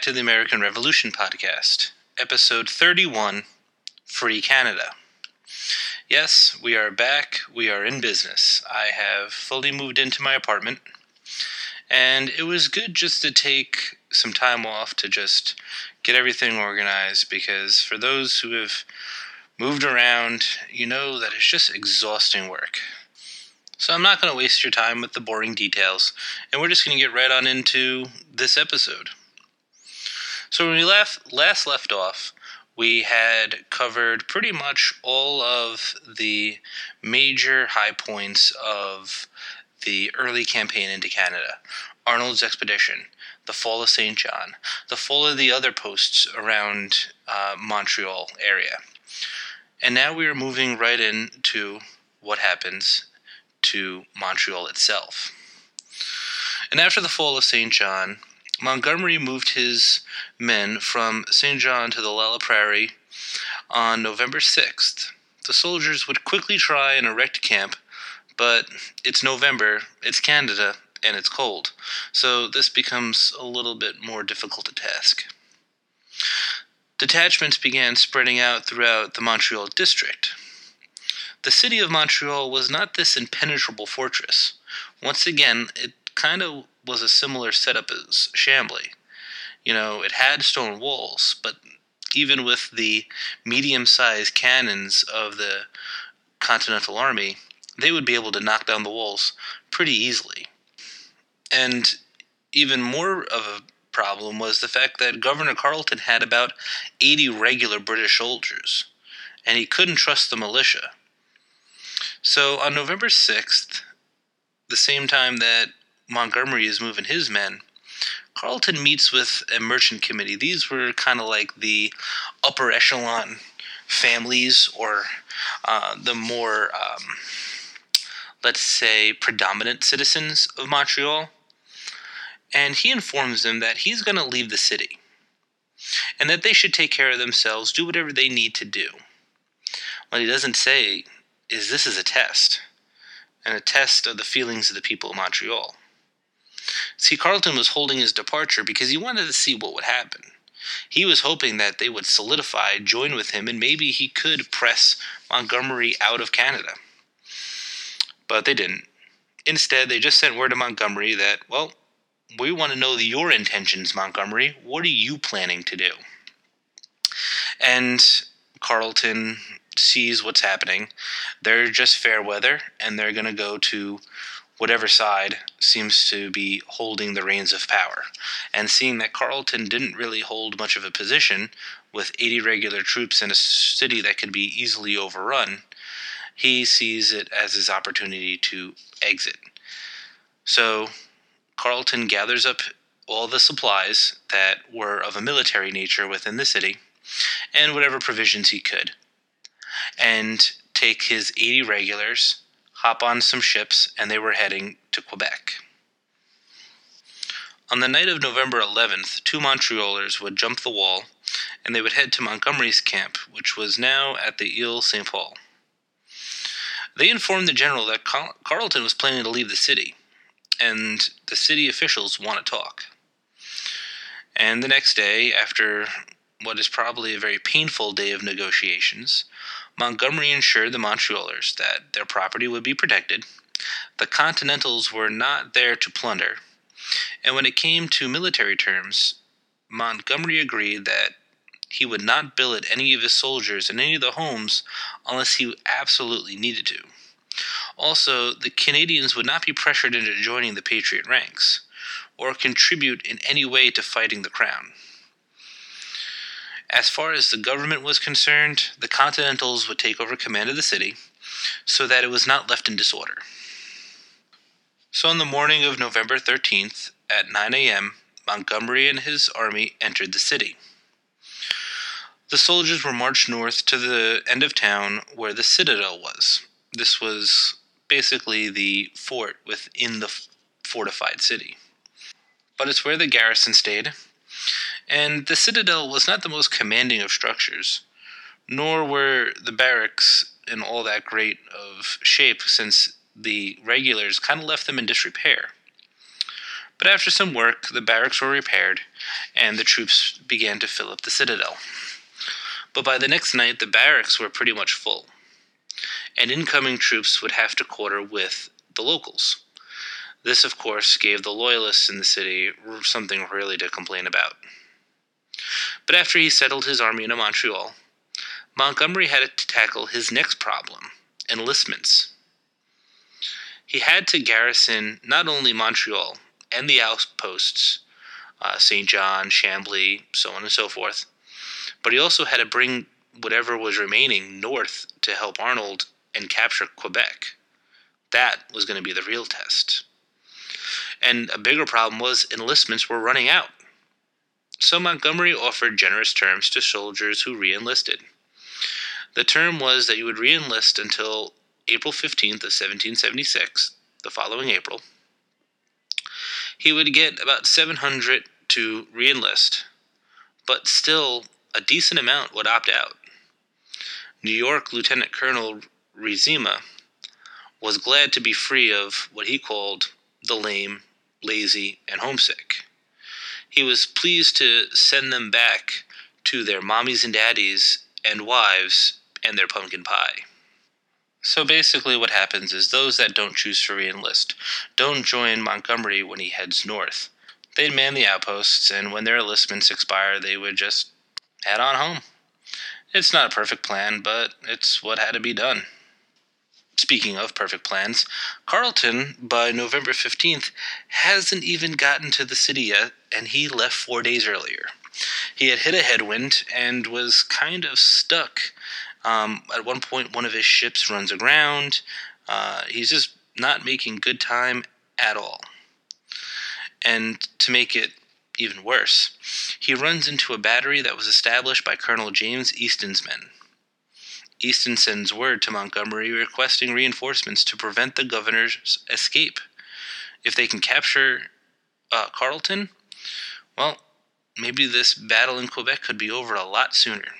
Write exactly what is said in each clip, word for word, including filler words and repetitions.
to the American Revolution podcast, episode thirty-one, Free Canada. Yes, we are back, we are in business. I have fully moved into my apartment, and it was good just to take some time off to just get everything organized, because for those who have moved around, you know that it's just exhausting work. So I'm not going to waste your time with the boring details, and we're just going to get right on into this episode. So when we last, last left off, we had covered pretty much all of the major high points of the early campaign into Canada. Arnold's expedition, the fall of Saint John, the fall of the other posts around uh, Montreal area. And now we are moving right into what happens to Montreal itself. And after the fall of Saint John, Montgomery moved his men from Saint John to the La Prairie on November sixth. The soldiers would quickly try and erect camp, but it's November, it's Canada, and it's cold, so this becomes a little bit more difficult a task. Detachments began spreading out throughout the Montreal district. The city of Montreal was not this impenetrable fortress. Once again, it kind of was a similar setup as Chambly. You know, it had stone walls, but even with the medium-sized cannons of the Continental Army, they would be able to knock down the walls pretty easily. And even more of a problem was the fact that Governor Carleton had about eighty regular British soldiers, and he couldn't trust the militia. So on November sixth, the same time that Montgomery is moving his men, Carleton meets with a merchant committee. These were kind of like the upper echelon families, or uh, the more, um, let's say, predominant citizens of Montreal. And he informs them that he's going to leave the city, and that they should take care of themselves, do whatever they need to do. What he doesn't say is this is a test, and a test of the feelings of the people of Montreal. See, Carleton was holding his departure because he wanted to see what would happen. He was hoping that they would solidify, join with him, and maybe he could press Montgomery out of Canada. But they didn't. Instead, they just sent word to Montgomery that, well, we want to know your intentions, Montgomery. What are you planning to do? And Carleton sees what's happening. They're just fair weather, and they're going to go to whatever side seems to be holding the reins of power. And seeing that Carleton didn't really hold much of a position with eighty regular troops in a city that could be easily overrun, he sees it as his opportunity to exit. So Carleton gathers up all the supplies that were of a military nature within the city, and whatever provisions he could, and take his eighty regulars, hop on some ships, and they were heading to Quebec. On the night of November eleventh, two Montrealers would jump the wall, and they would head to Montgomery's camp, which was now at the Ile Saint Paul. They informed the general that Car- Carleton was planning to leave the city, and the city officials want to talk. And the next day, after what is probably a very painful day of negotiations, Montgomery assured the Montrealers that their property would be protected, the Continentals were not there to plunder, and when it came to military terms, Montgomery agreed that he would not billet any of his soldiers in any of the homes unless he absolutely needed to. Also, the Canadians would not be pressured into joining the Patriot ranks, or contribute in any way to fighting the Crown. As far as the government was concerned, the Continentals would take over command of the city, so that it was not left in disorder. So on the morning of November thirteenth, at nine a.m., Montgomery and his army entered the city. The soldiers were marched north to the end of town where the citadel was. This was basically the fort within the fortified city. But it's where the garrison stayed, and the citadel was not the most commanding of structures, nor were the barracks in all that great of shape, since the regulars kind of left them in disrepair. But after some work, the barracks were repaired, and the troops began to fill up the citadel. But by the next night, the barracks were pretty much full, and incoming troops would have to quarter with the locals. This, of course, gave the loyalists in the city something really to complain about. But after he settled his army into Montreal, Montgomery had to tackle his next problem, enlistments. He had to garrison not only Montreal and the outposts, uh, Saint John, Chambly, so on and so forth, but he also had to bring whatever was remaining north to help Arnold and capture Quebec. That was going to be the real test. And a bigger problem was enlistments were running out. So Montgomery offered generous terms to soldiers who re-enlisted. The term was that you would re-enlist until April fifteenth of seventeen seventy-six, the following April. He would get about seven hundred to re-enlist, but still a decent amount would opt out. New York Lieutenant Colonel Rizema was glad to be free of what he called the lame, lazy, and homesick. He was pleased to send them back to their mommies and daddies and wives and their pumpkin pie. So basically what happens is those that don't choose to re-enlist don't join Montgomery when he heads north. They'd man the outposts, and when their enlistments expire, they would just head on home. It's not a perfect plan, but it's what had to be done. Speaking of perfect plans, Carleton, by November fifteenth, hasn't even gotten to the city yet, and he left four days earlier. He had hit a headwind and was kind of stuck. Um, at one point, one of his ships runs aground. Uh, he's just not making good time at all. And to make it even worse, he runs into a battery that was established by Colonel James Easton's men. Easton sends word to Montgomery requesting reinforcements to prevent the governor's escape. If they can capture uh, Carleton, well, maybe this battle in Quebec could be over a lot sooner.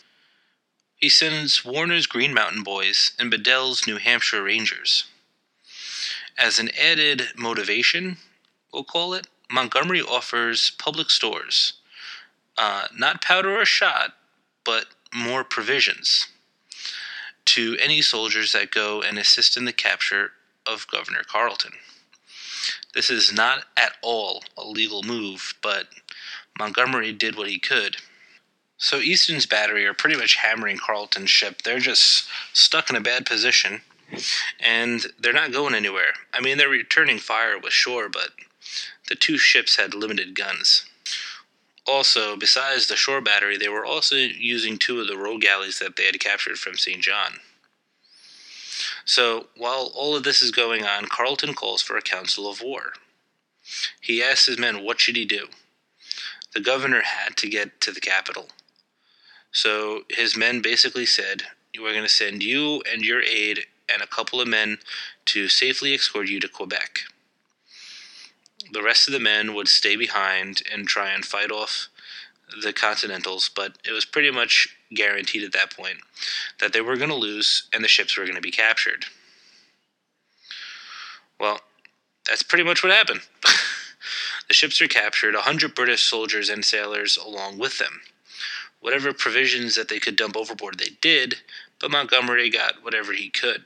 He sends Warner's Green Mountain Boys and Bedell's New Hampshire Rangers. As an added motivation, we'll call it, Montgomery offers public stores. Uh, not powder or shot, but more provisions to any soldiers that go and assist in the capture of Governor Carleton. This is not at all a legal move, but Montgomery did what he could. So Easton's battery are pretty much hammering Carleton's ship. They're just stuck in a bad position, and they're not going anywhere. I mean, they're returning fire with shore, but the two ships had limited guns. Also, besides the shore battery, they were also using two of the row galleys that they had captured from Saint John. So, while all of this is going on, Carleton calls for a council of war. He asks his men what should he do. The governor had to get to the capital. So his men basically said, we're going to send you and your aide and a couple of men to safely escort you to Quebec. The rest of the men would stay behind and try and fight off the Continentals, but it was pretty much guaranteed at that point that they were going to lose and the ships were going to be captured. Well, that's pretty much what happened. The ships were captured, one hundred British soldiers and sailors along with them. Whatever provisions that they could dump overboard, they did, but Montgomery got whatever he could.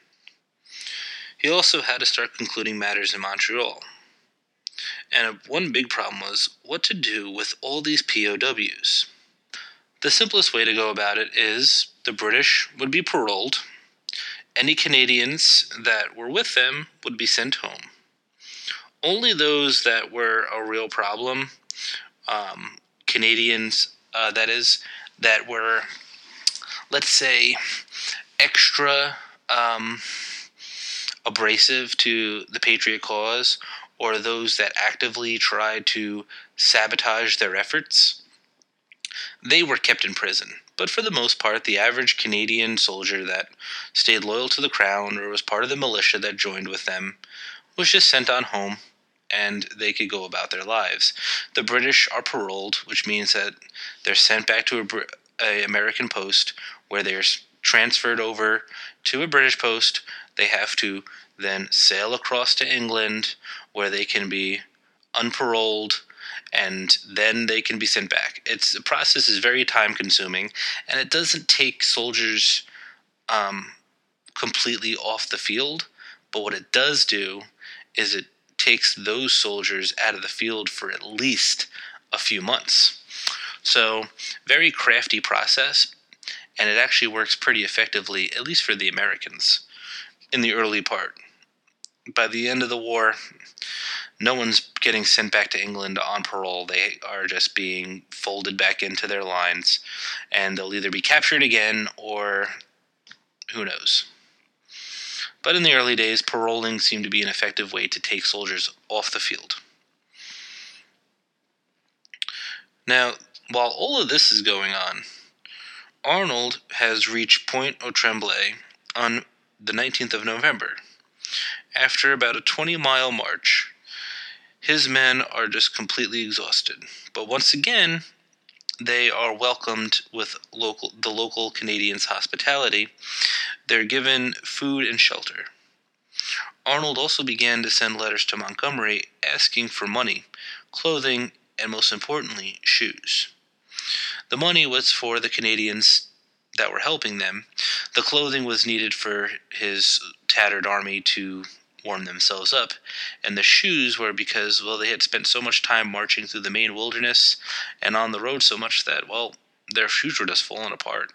He also had to start concluding matters in Montreal. And one big problem was what to do with all these P O Ws. The simplest way to go about it is the British would be paroled. Any Canadians that were with them would be sent home. Only those that were a real problem, um, Canadians, uh, that is, that were, let's say, extra um, abrasive to the Patriot cause, or those that actively tried to sabotage their efforts, they were kept in prison. But for the most part, the average Canadian soldier that stayed loyal to the crown or was part of the militia that joined with them was just sent on home, and they could go about their lives. The British are paroled, which means that they're sent back to a, a American post where they're transferred over to a British post. They have to then sail across to England, where they can be unparoled, and then they can be sent back. It's the process is very time consuming, and it doesn't take soldiers um, completely off the field. But what it does do is it takes those soldiers out of the field for at least a few months. So, very crafty process, and it actually works pretty effectively, at least for the Americans, in the early part. By the end of the war, no one's getting sent back to England on parole. They are just being folded back into their lines, and they'll either be captured again or who knows. But in the early days, paroling seemed to be an effective way to take soldiers off the field. Now, while all of this is going on, Arnold has reached Point au Tremblay on the nineteenth of November. After about a twenty-mile march, his men are just completely exhausted. But once again, they are welcomed with local the local Canadians' hospitality. They're given food and shelter. Arnold also began to send letters to Montgomery asking for money, clothing, and most importantly, shoes. The money was for the Canadians that were helping them. The clothing was needed for his tattered army to warm themselves up, and the shoes were because, well, they had spent so much time marching through the Maine wilderness and on the road so much that, well, their shoes were just falling apart.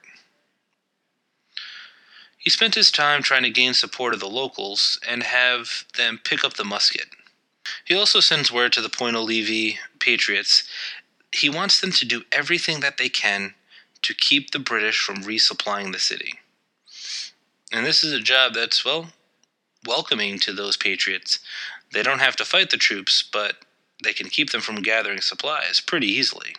He spent his time trying to gain support of the locals and have them pick up the musket. He also sends word to the Point Levis Patriots. He wants them to do everything that they can to keep the British from resupplying the city. And this is a job that's, well, welcoming to those patriots. They don't have to fight the troops, but they can keep them from gathering supplies pretty easily.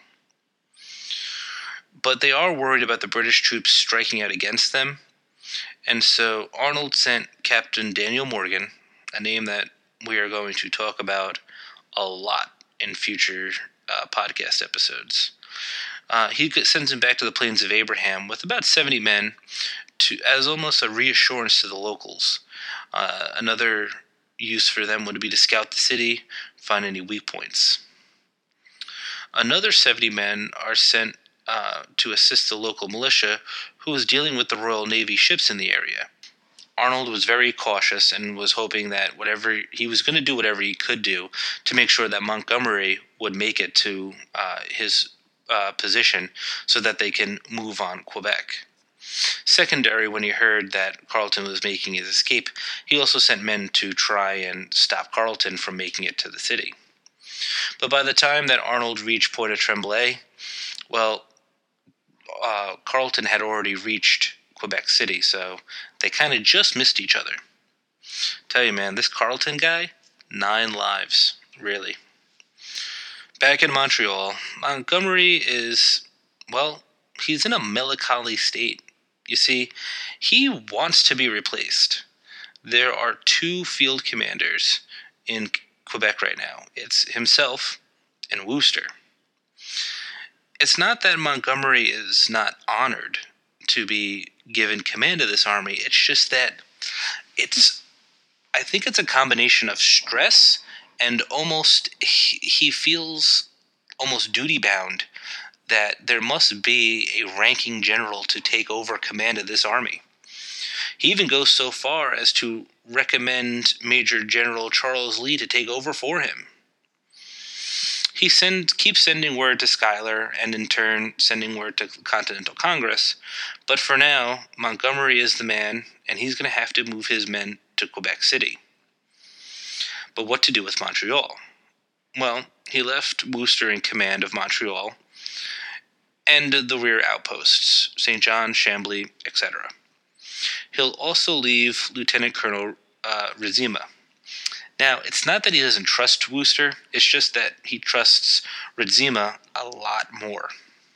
But they are worried about the British troops striking out against them, and so Arnold sent Captain Daniel Morgan, a name that we are going to talk about a lot in future uh, podcast episodes. Uh, he sends him back to the Plains of Abraham with about seventy men to as almost a reassurance to the locals. Uh, another use for them would be to scout the city, find any weak points. Another seventy men are sent uh, to assist the local militia who was dealing with the Royal Navy ships in the area. Arnold was very cautious and was hoping that whatever he was going to do whatever he could do to make sure that Montgomery would make it to uh, his uh, position so that they can move on Quebec. Secondary, when he heard that Carleton was making his escape, he also sent men to try and stop Carleton from making it to the city. But by the time that Arnold reached Point au Tremblay, well, uh, Carleton had already reached Quebec City, so they kind of just missed each other. Tell you, man, this Carleton guy, nine lives, really. Back in Montreal, Montgomery is, well, he's in a melancholy state. You see, he wants to be replaced. There are two field commanders in Quebec right now. It's himself and Wooster. It's not that Montgomery is not honored to be given command of this army. It's just that it's, I think it's a combination of stress and almost, he, he feels almost duty-bound that there must be a ranking general to take over command of this army. He even goes so far as to recommend Major General Charles Lee to take over for him. He send, keeps sending word to Schuyler and in turn sending word to Continental Congress, but for now, Montgomery is the man, and he's going to have to move his men to Quebec City. But what to do with Montreal? Well, he left Wooster in command of Montreal and the rear outposts, Saint John, Chambly, et cetera. He'll also leave Lieutenant Colonel uh, Rizima. Now, it's not that he doesn't trust Wooster, it's just that he trusts Rizima a lot more.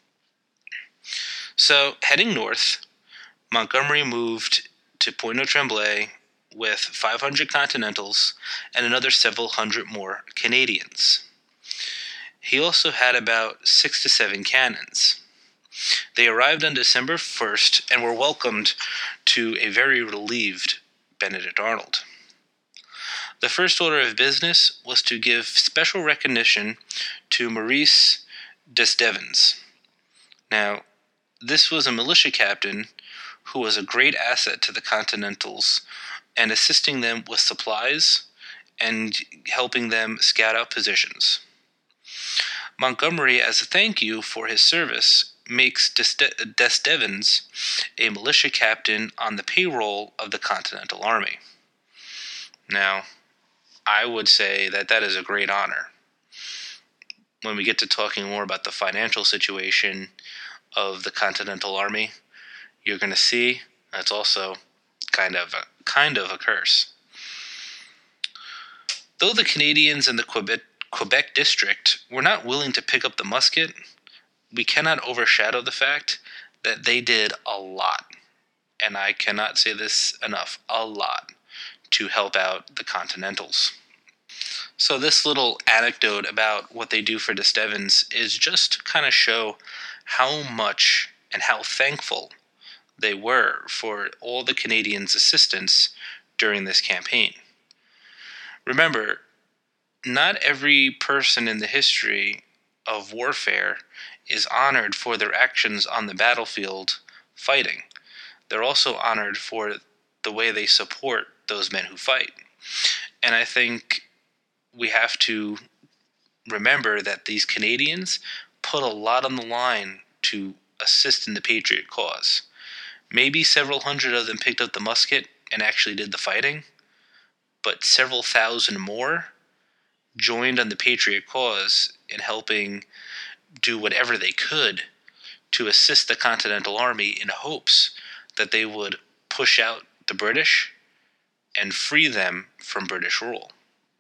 So, heading north, Montgomery moved to Point au Tremblay with five hundred Continentals and another several hundred more Canadians. He also had about six to seven cannons. They arrived on December first and were welcomed to a very relieved Benedict Arnold. The first order of business was to give special recognition to Maurice Desdevens. Now, this was a militia captain who was a great asset to the Continentals and assisting them with supplies and helping them scout out positions. Montgomery, as a thank you for his service, makes Desdevens a militia captain on the payroll of the Continental Army. Now, I would say that that is a great honor. When we get to talking more about the financial situation of the Continental Army, you're going to see that's also kind of a, kind of a curse. Though the Canadians in the Quebec, Quebec district were not willing to pick up the musket, we cannot overshadow the fact that they did a lot, and I cannot say this enough, a lot, to help out the Continentals. So this little anecdote about what they do for Desdevens is just to kind of show how much and how thankful they were for all the Canadians' assistance during this campaign. Remember, not every person in the history of warfare is honored for their actions on the battlefield fighting. They're also honored for the way they support those men who fight. And I think we have to remember that these Canadians put a lot on the line to assist in the Patriot cause. Maybe several hundred of them picked up the musket and actually did the fighting, but several thousand more joined on the Patriot cause in helping do whatever they could to assist the Continental Army in hopes that they would push out the British and free them from British rule.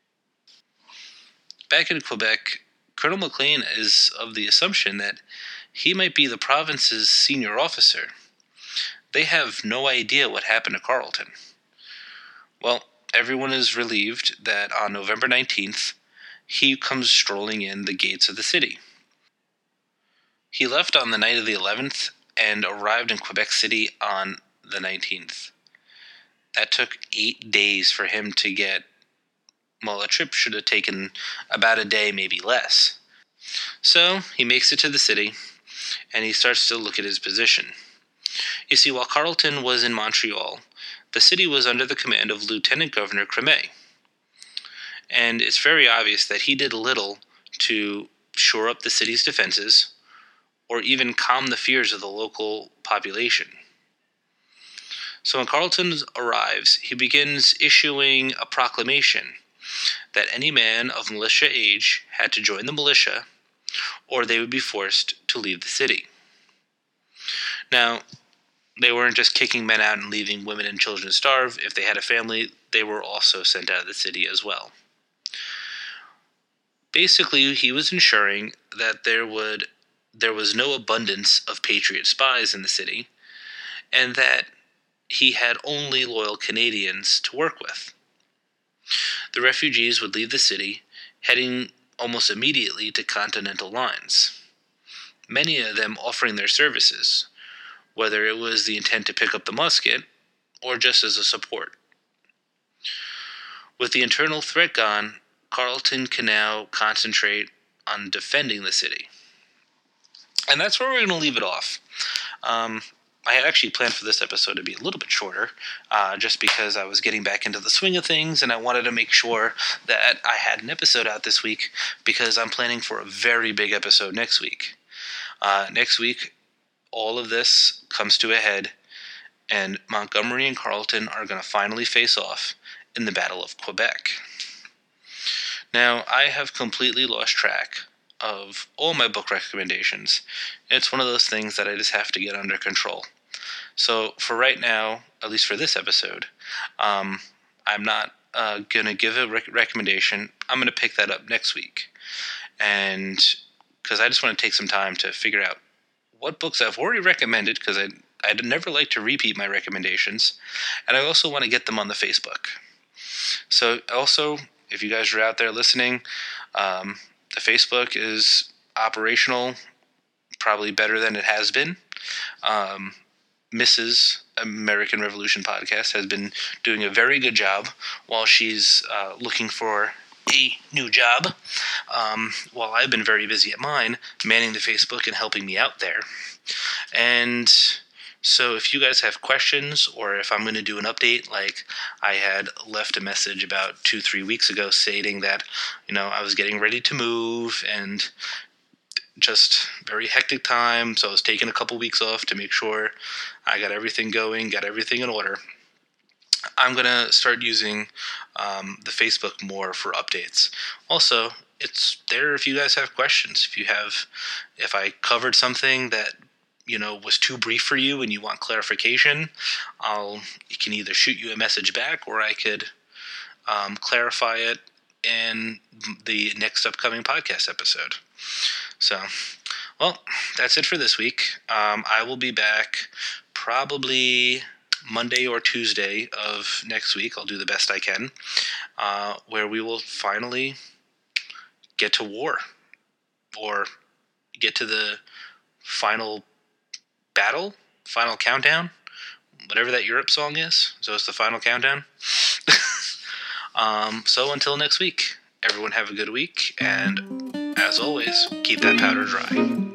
Back in Quebec, Colonel Maclean is of the assumption that he might be the province's senior officer. They have no idea what happened to Carleton. Well, everyone is relieved that on November nineteenth, he comes strolling in the gates of the city. He left on the night of the eleventh and arrived in Quebec City on the nineteenth. That took eight days for him to get, well, a trip should have taken about a day, maybe less. So he makes it to the city, and he starts to look at his position. You see, while Carleton was in Montreal, the city was under the command of Lieutenant Governor Crémet. And it's very obvious that he did little to shore up the city's defenses or even calm the fears of the local population. So when Carleton arrives, he begins issuing a proclamation that any man of militia age had to join the militia or they would be forced to leave the city. Now, they weren't just kicking men out and leaving women and children to starve. If they had a family, they were also sent out of the city as well. Basically, he was ensuring that there would there was no abundance of Patriot spies in the city, and that he had only loyal Canadians to work with. The refugees would leave the city, heading almost immediately to Continental lines, many of them offering their services, whether it was the intent to pick up the musket or just as a support. With the internal threat gone, Carleton can now concentrate on defending the city. And that's where we're going to leave it off. Um, I had actually planned for this episode to be a little bit shorter, uh, just because I was getting back into the swing of things, and I wanted to make sure that I had an episode out this week, because I'm planning for a very big episode next week. Uh, next week, all of this comes to a head, and Montgomery and Carleton are going to finally face off in the Battle of Quebec. Now, I have completely lost track of all my book recommendations. It's one of those things that I just have to get under control. So for right now, at least for this episode, um, I'm not uh, going to give a rec- recommendation. I'm going to pick that up next week. And because I just want to take some time to figure out what books I've already recommended, because I I'd never like to repeat my recommendations. And I also want to get them on the Facebook. So also, if you guys are out there listening, um, the Facebook is operational, probably better than it has been. Um, Missus American Revolution podcast, has been doing a very good job while she's uh, looking for a new job, um, while I've been very busy at mine, manning the Facebook and helping me out there. And so if you guys have questions, or if I'm going to do an update, like I had left a message about two, three weeks ago stating that, you know, I was getting ready to move and just very hectic time, so I was taking a couple weeks off to make sure I got everything going, got everything in order. I'm going to start using um, the Facebook more for updates. Also, it's there if you guys have questions. If you have, if I covered something that, you know, was too brief for you and you want clarification, I'll, you can either shoot you a message back, or I could um, clarify it in the next upcoming podcast episode. So, well, that's it for this week. Um, I will be back probably Monday or Tuesday of next week. I'll do the best I can, uh, where we will finally get to war, or get to the final battle, final countdown, whatever that Europe song is. So it's the final countdown. um, so until next week, everyone have a good week, and as always, keep that powder dry.